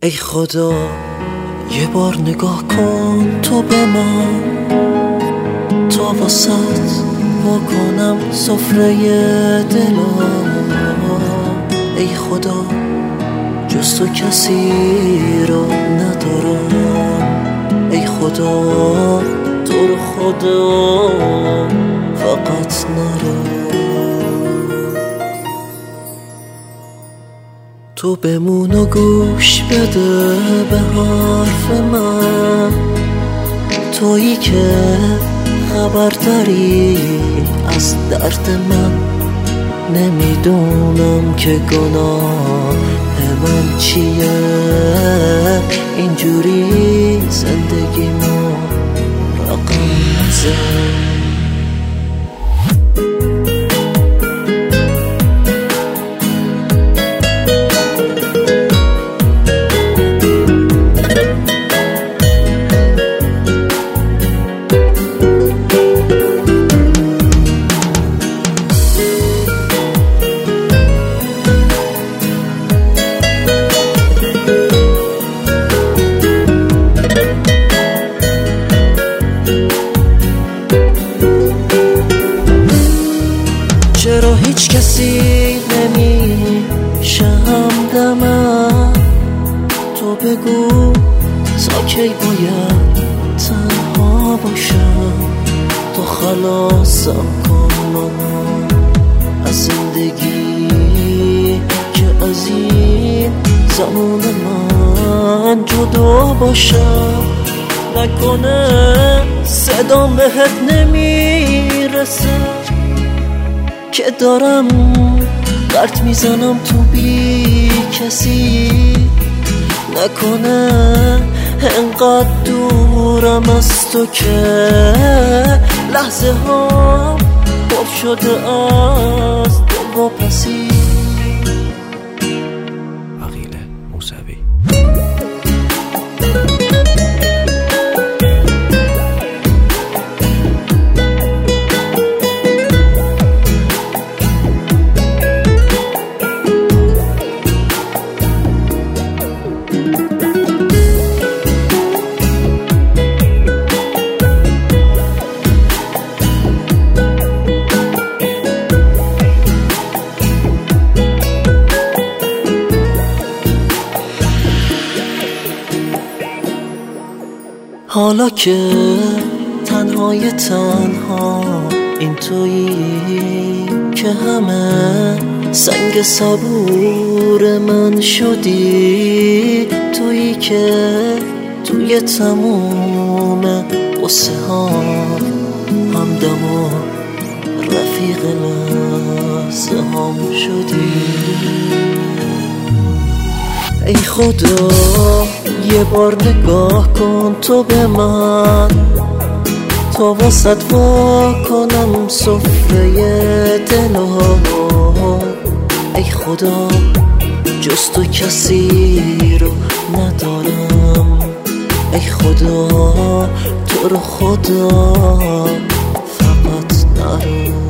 ای خدا یه بار نگاه کن تو به من، تا واسط واکنم سفره دلا. ای خدا جز تو کسی رو ندارم، ای خدا تو رو خدا فقط نرو. تو بمون و گوش بده به حرف من، تویی که خبر داری از درد من. نمیدونم که گناه من چیه، اینجوری زندگیمو رقم نزن. چرا هیچ کسی نمیشه همدمم؟ تو بگو تا کی باید تنها باشم؟ تو خلاصم کن از زندگی که از این زمان من جدا باشم. نکنه صدام بهت نمیرسه که دارم غلط میزنم تو بی کسی. نکنه انقدر دورم از تو که لحظه ها پر شده از دلواپسی. عقیل موسوی. حالا که تنهای تنها این تویی که همه سنگ صبور من شدی، تویی که توی تموم قصه ها همدم و رفیق لحظه هم شدی. ای خدا یه بار نگاه کن تو به من، تا واسط واکنم سفره دلا. ای خدا جز تو کسی رو ندارم، ای خدا تو رو خدا فقط نرو.